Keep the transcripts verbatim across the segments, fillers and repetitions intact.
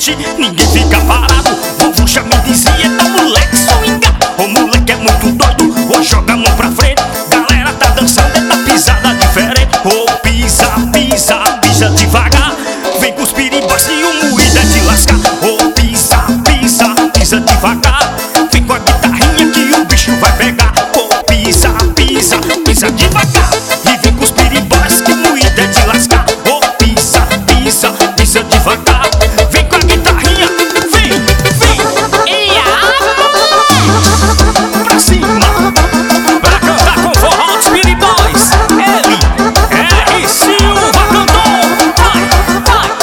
hoje ninguém fica parado. Vovô já me dizia, tá moleque swingado. O moleque é muito doido, hoje joga a mão pra frente. Galera tá dançando, é da pisada diferente. Ô, pisa, pisa, pisa devagar. Vem com os piribas e o moído é de lascar. Ô, pisa, pisa, pisa devagar. Vem com a guitarrinha que o bicho vai pegar. Ô, pisa, pisa, pisa devagar. E vem com os piribas que o moído é de lascar. Ô, pisa, pisa, pisa devagar. Vem com a guitarrinha, vem, vem. E pra cima, pra cantar com forró dos piribóis. Ele, R. Silva cantou. Vai, vai.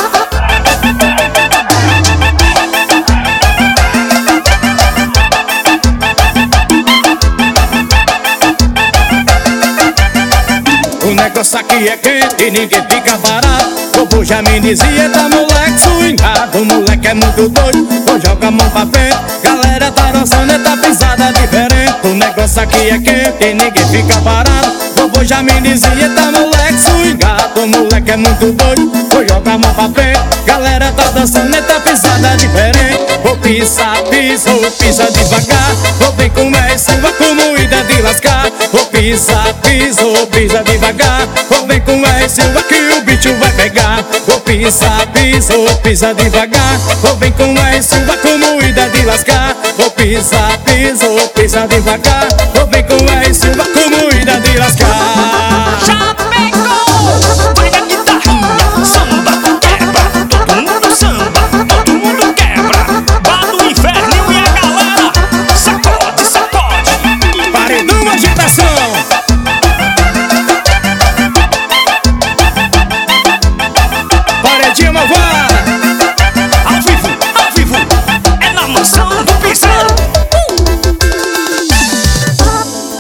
O negócio aqui é quente e ninguém fica parado. Vovô já me dizia, tá moleque swingado. O moleque é muito doido, hoje joga a mão pra frente. Galera tá dançando, é tá pisada diferente. O negócio aqui é quente e ninguém fica parado. Vovô já me dizia, tá moleque swingado. O moleque é muito doido, hoje joga a mão pra frente. Galera tá dançando, é tá pisada diferente. Vou pisar, pisa, vou pisar devagar. Vou vem com essa, vai com moída de lascar. Vou pisar, pisa, vou pisar devagar. Vou vem com essa, vai que o bicho vai pegar. Vou pisar, pisa, vou pisar devagar. Vou vem com essa, vai com moída de lascar. Vou pisar, pisa, vou pisar devagar. Vou vem com essa, vai com moída de lascar.